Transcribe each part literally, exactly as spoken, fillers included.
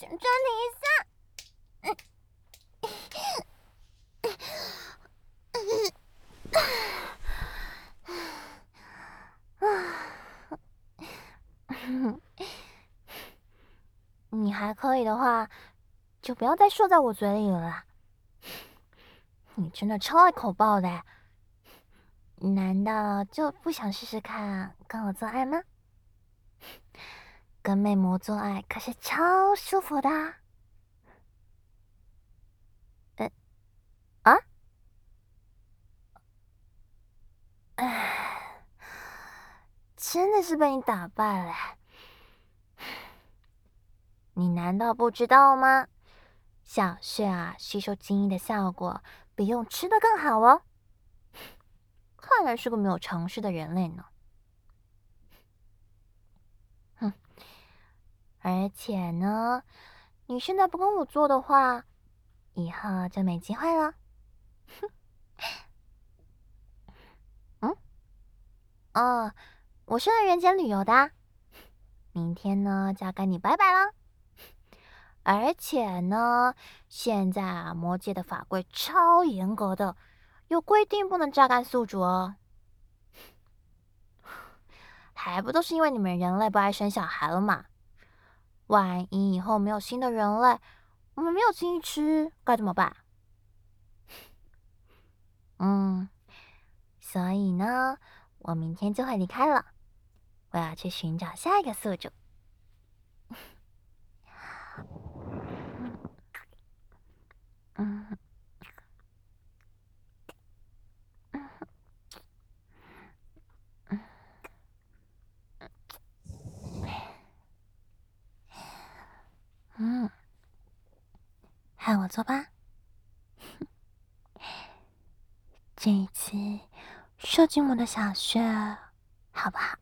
暂停一下。你还可以的话，就不要再射在我嘴里了啦。你真的超爱口爆的，难道就不想试试看跟我做爱吗？跟魅魔做爱可是超舒服的啊。呃啊？唉，真的是被你打败了。你难道不知道吗？小穴啊，吸收精液的效果比用吃的更好哦。看来是个没有尝试的人类呢。哼，而且呢，你现在不跟我做的话，以后就没机会了。哼，嗯，哦，我是来人间旅游的啊，明天呢就要跟你拜拜了。而且呢，现在啊，魔界的法规超严格的，有规定不能榨干宿主哦。还不都是因为你们人类不爱生小孩了嘛？万一以后没有新的人类，我们没有精液吃，该怎么办？嗯，所以呢，我明天就会离开了，我要去寻找下一个宿主。嗯嗯嗯嗯，和我做吧。这一次射进我的小穴，好不好？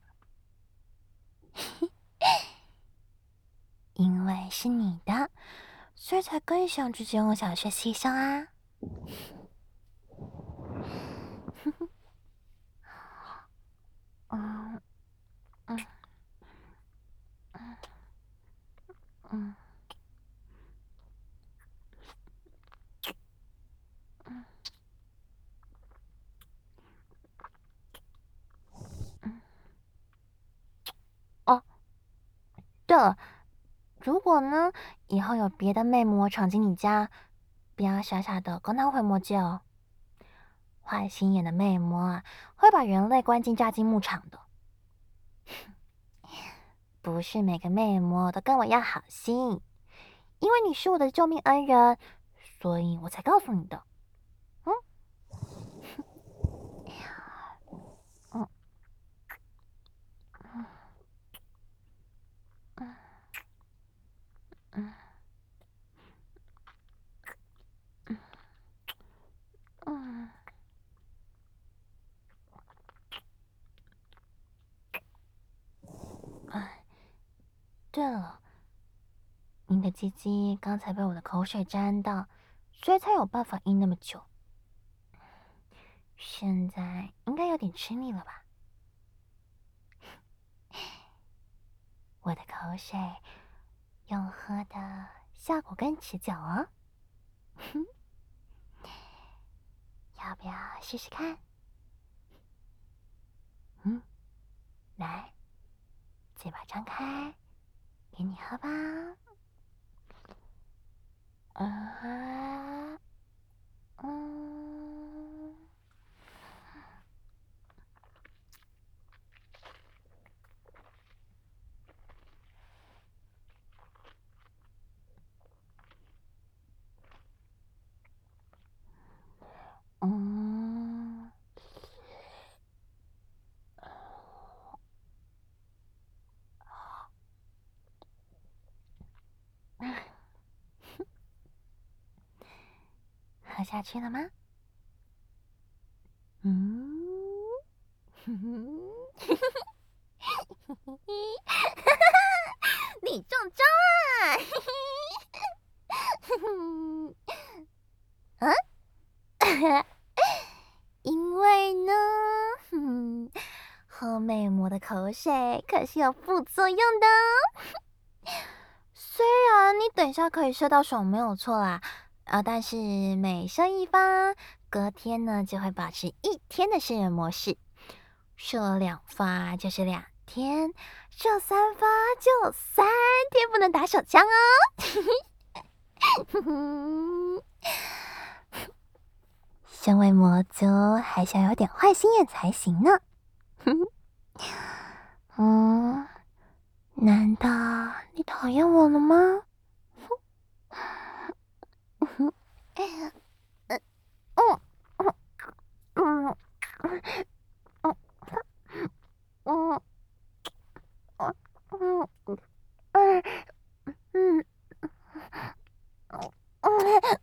因为是你的，所以才更想直接用小穴吸收啊。嗯嗯嗯嗯嗯嗯。哦，对了，如果呢以后有别的魅魔闯进你家，不要傻傻的跟他回魔界哦。坏心眼的魅魔啊，会把人类关进炸金牧场的。不是每个魅魔都跟我要好心，因为你是我的救命恩人，所以我才告诉你的。嗯嗯嗯嗯嗯嗯。哎，对了，您的鸡鸡刚才被我的口水沾到，所以才有办法硬那么久。现在应该有点吃腻了吧？我的口水用喝的效果更持久哦。要不要试试看？嗯，来，嘴巴张开，给你喝吧。啊，嗯，嗯，喝下去了吗？嗯，哼哼，你中招啊！啊？因为呢，哼，喝魅魔的口水可是有副作用的哦。虽然你等一下可以射到手没有错啦，呃，但是每射一发，隔天呢就会保持一天的射人模式。射两发就是两天，射三发就三天不能打手枪哦。身为魔族，还是要有点坏心眼才行呢。嗯，难道你讨厌我了吗？嗯嗯嗯嗯嗯嗯嗯嗯嗯。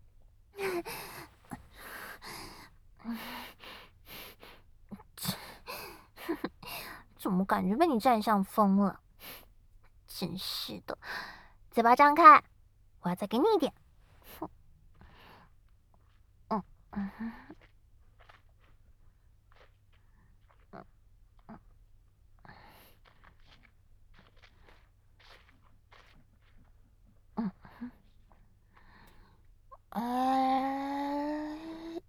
怎么感觉被你占上风了？真是的，嘴巴张开，我要再给你一点。嗯嗯嗯嗯。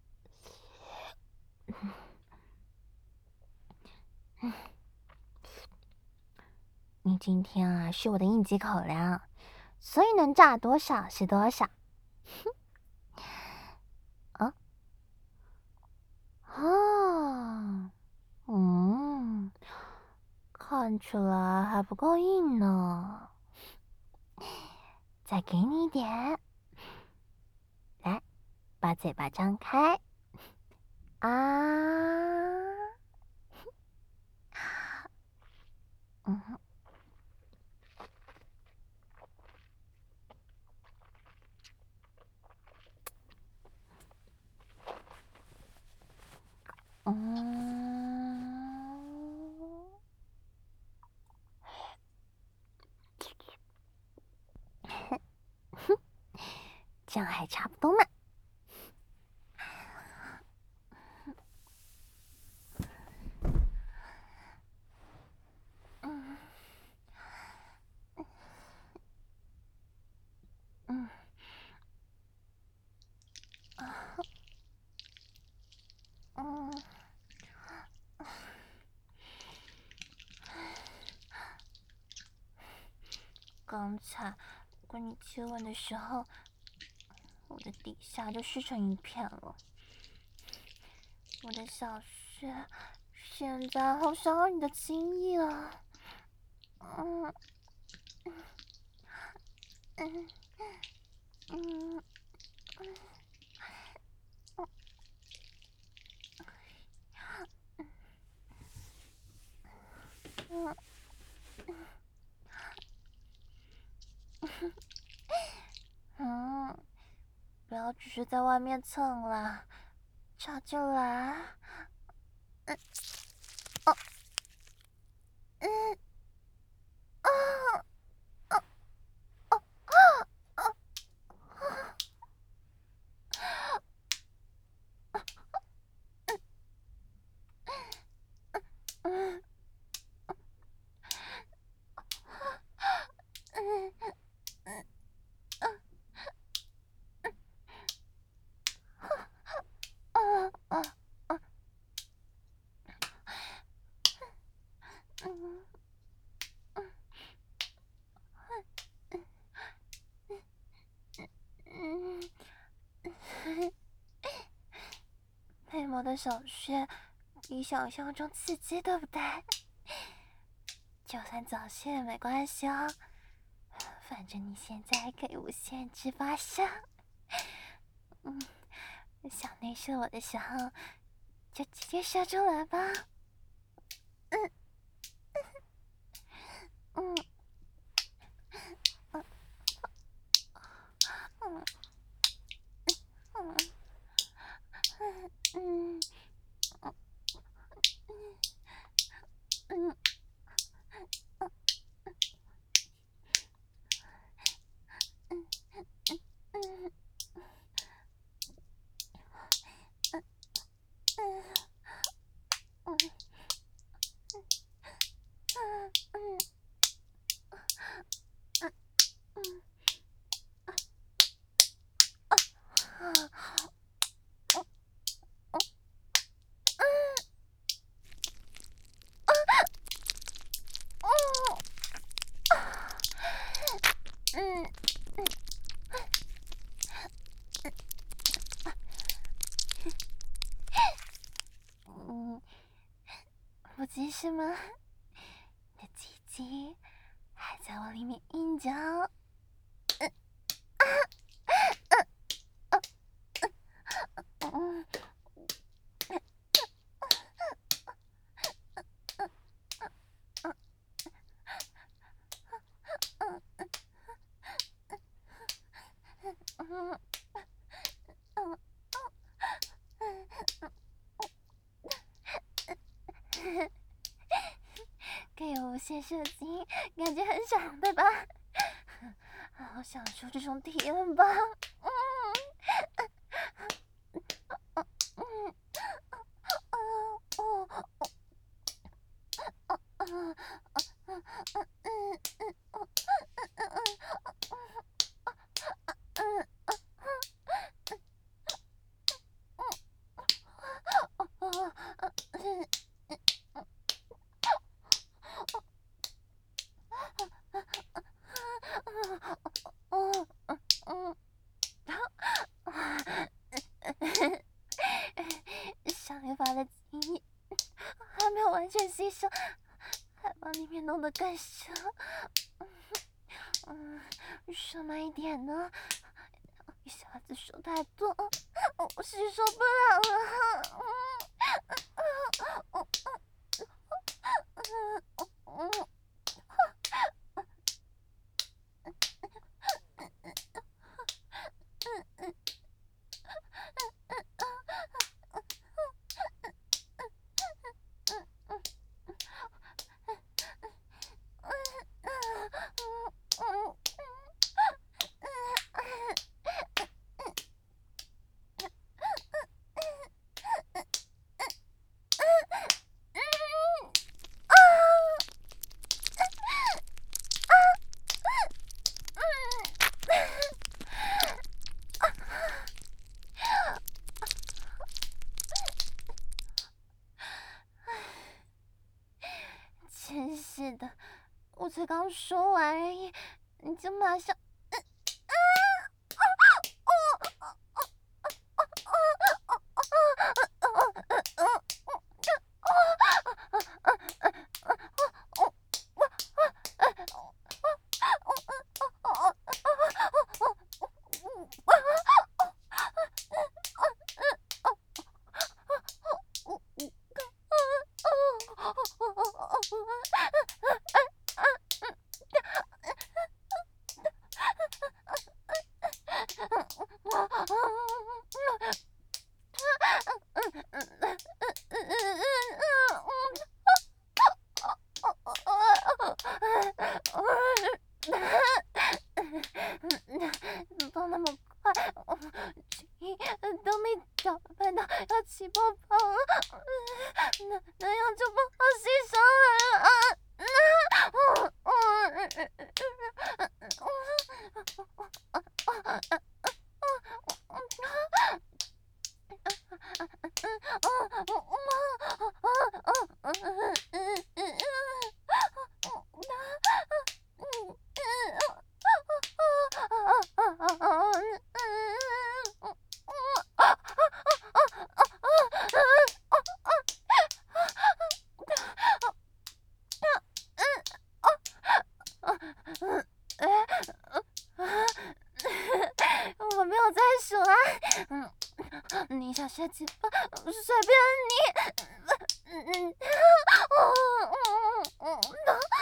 你今天啊是我的应急口粮，所以能炸多少是多少。啊啊嗯，看起来还不够硬呢，再给你一点。来，把嘴巴张开。啊，嗯嗯。这样还差不多嘛。嗯嗯嗯。刚才跟你接吻的时候，我的底下就湿成一片了。我的小穴现在好想要你的精液啊！嗯嗯嗯嗯嗯，不要只是在外面蹭啦，插进来。嗯哦嗯啊啊啊啊嗯嗯嗯啊啊啊嗯嗯嗯。佩魔的小穴比想象中刺激，对不对？就算早泄也没关系哦，反正你现在可以无限制发射。嗯，想内射我的时候，就直接射出来吧。嗯嗯嗯嗯嗯嗯嗯嗯嗯嗯，不急是吗？你的鸡鸡还在我里面硬着。嗯啊嗯嗯嗯。给我无限射精，感觉很爽，对吧？好享受这种体验吧。嗯嗯嗯嗯嗯上一发的精液还没有完全吸收，还把里面弄得更深。嗯，少慢一点呢，一下子说太多，我是受不了了。嗯嗯嗯真是的，我才刚说完而已，你就马上。放那么快，精都没搅拌到要起泡泡了，那那样就不好吸收了啊！我没有在数啊，嗯，你想射几包随便你，嗯嗯，嗯嗯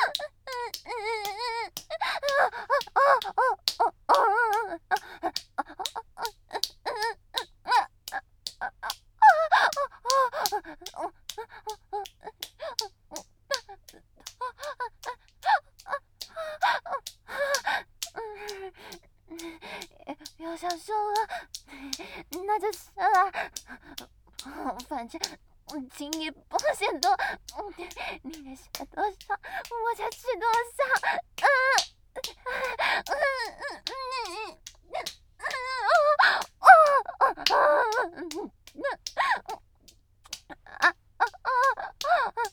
又想说了，那就射啊！反正精液不嫌多，你能射多少我就吃多少。嗯嗯嗯嗯嗯啊啊啊！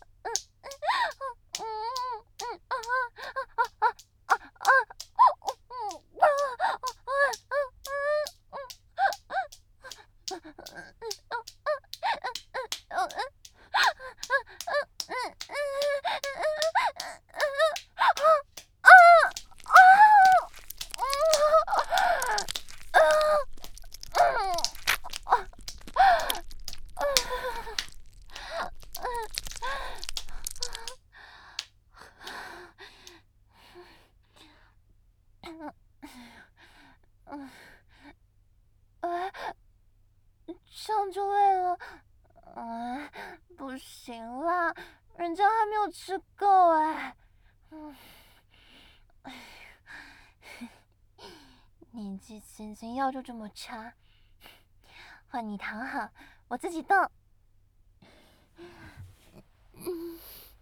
嗯，哎，这样就累了。哎，不行啦，人家还没有吃够哎。嗯，哎，年纪轻轻药就这么差，换你躺好，我自己动。嗯。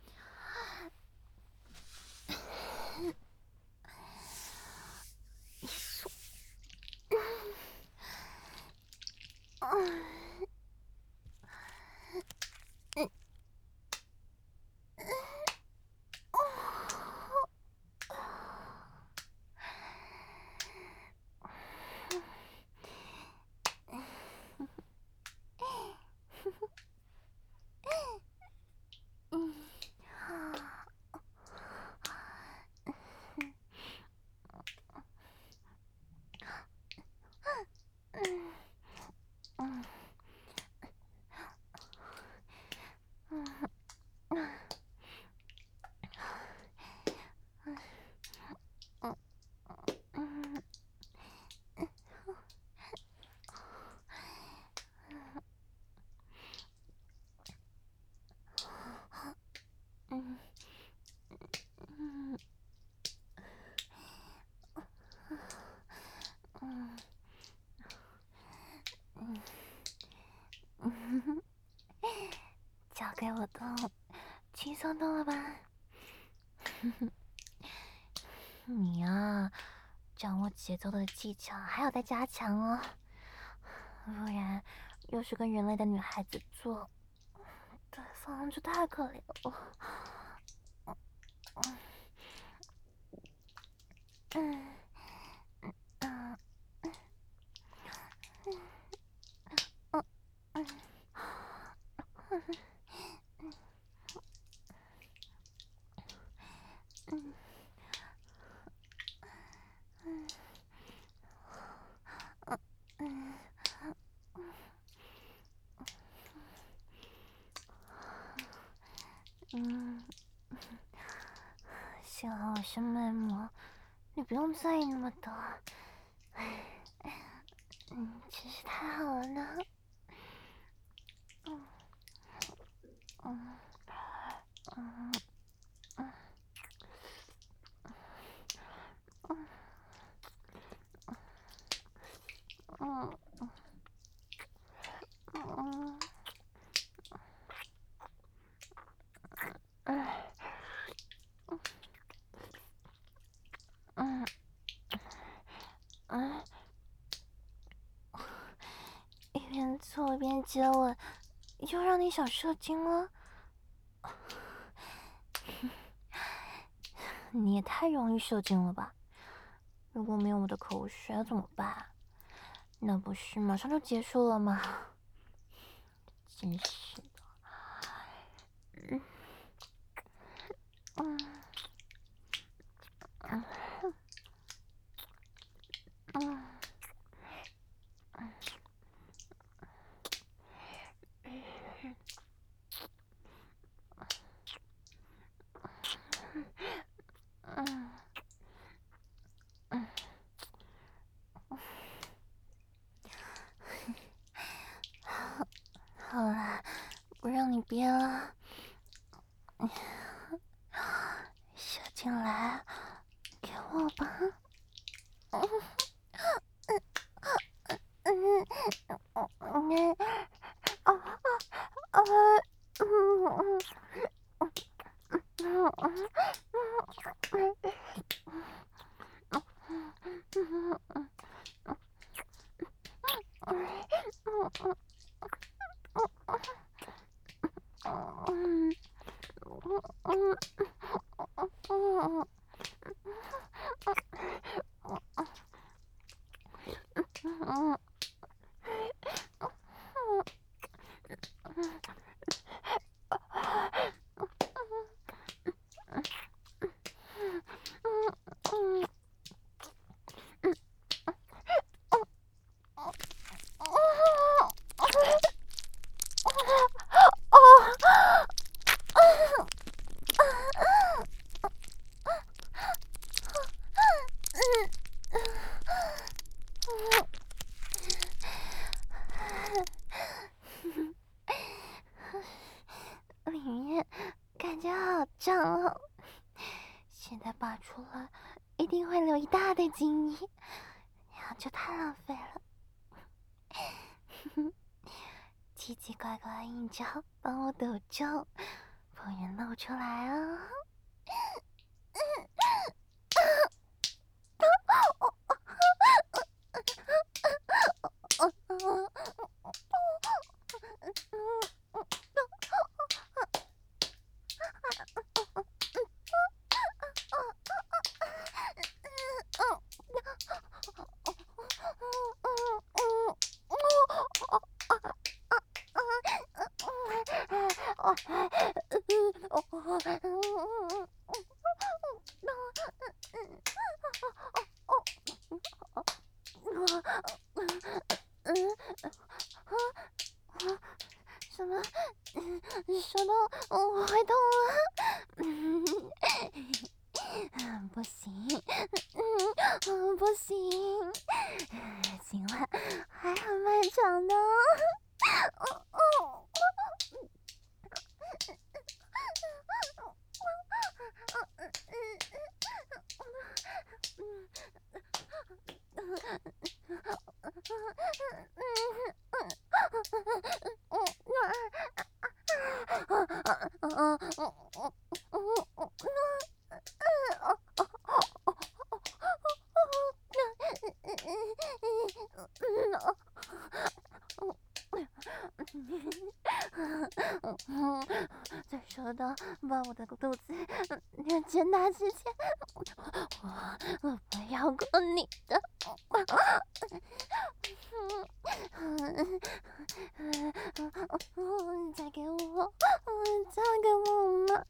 交给我动，轻松动了吧？你啊，掌握节奏的技巧还要再加强哦，不然又是跟人类的女孩子做，对方就太可怜了。嗯嗯嗯嗯嗯嗯嗯，幸好我是脉搏，你不用在意那么多。嗯，真是太好了呢。嗯嗯嗯嗯嗯嗯嗯嗯嗯，一边做一边接吻，又让你想射精了？你也太容易射精了吧？如果没有我的口水怎么办？那不是马上就结束了吗？真是的。嗯嗯嗯嗯嗯嗯，好了，不让你憋了，射进来，给我吧。嗯嗯嗯嗯啊啊嗯嗯嗯。 一大堆精液，那样就太浪费了。奇奇怪怪硬照，帮我堵住，不允露出来哦。什么？说到我会痛啊！不行，嗯，不行，行了，还很漫长的。在说到把我的肚子牵大之前，我我不要过你的。嫁给我，嫁给我嘛！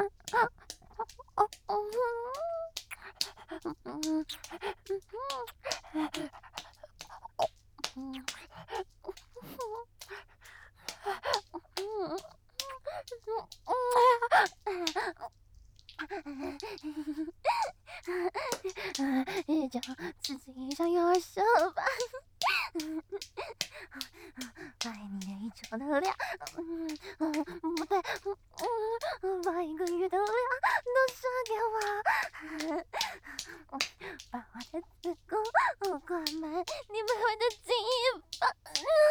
这样自己一上幼儿舍吧。把你的一周的量，嗯嗯，不对，嗯，把一个月的量都射给我，把我的子宫灌满你美味的精液吧。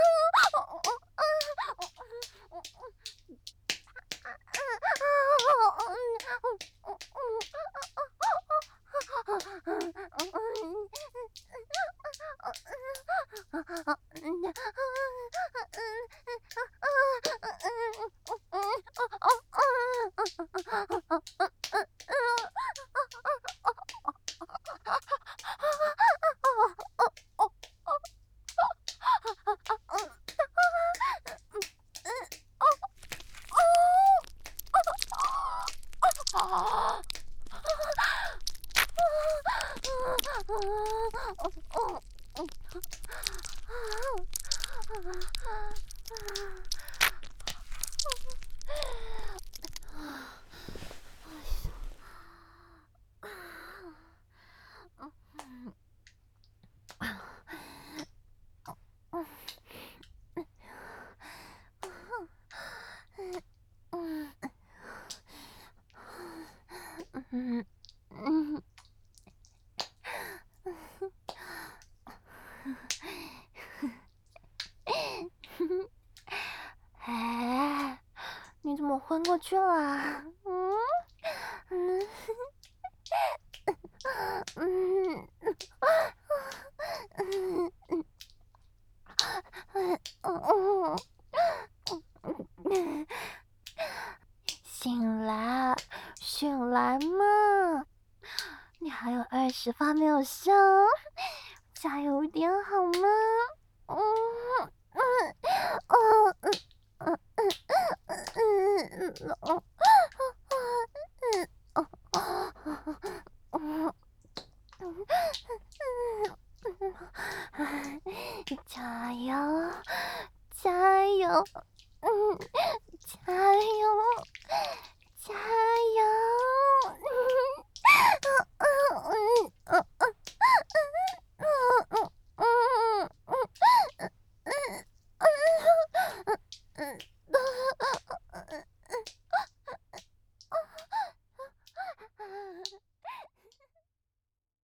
嗯嗯。哎，你怎么昏过去了？嗯嗯嗯嗯嗯嗯，醒来，醒来嘛！你还有二十发没有上，加油一点好吗？嗯嗯嗯嗯嗯嗯嗯嗯加油，加油，嗯，加油！